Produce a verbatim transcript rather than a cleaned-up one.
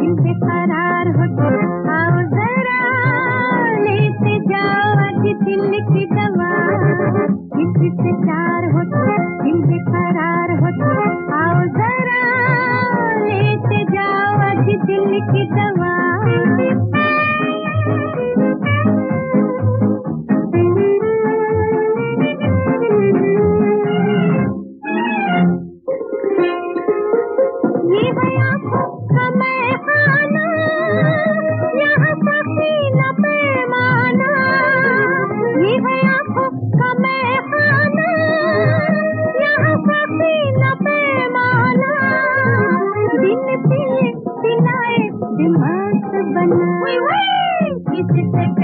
दिल बेकरार हो तो आओ जरा लेते जाओ आज दिल की दवा। किसी से प्यार हो तो दिल बेकरार हो तो आओ जरा लेते जाओ आज दिल की दवा। ये है आँखों का मैखाना, यहाँ सखी न पैमाना। ये है आँखों का मैखाना, यहाँ सखी न पैमाना। दिन पिए पिलाए दिमाग बनाए, किससे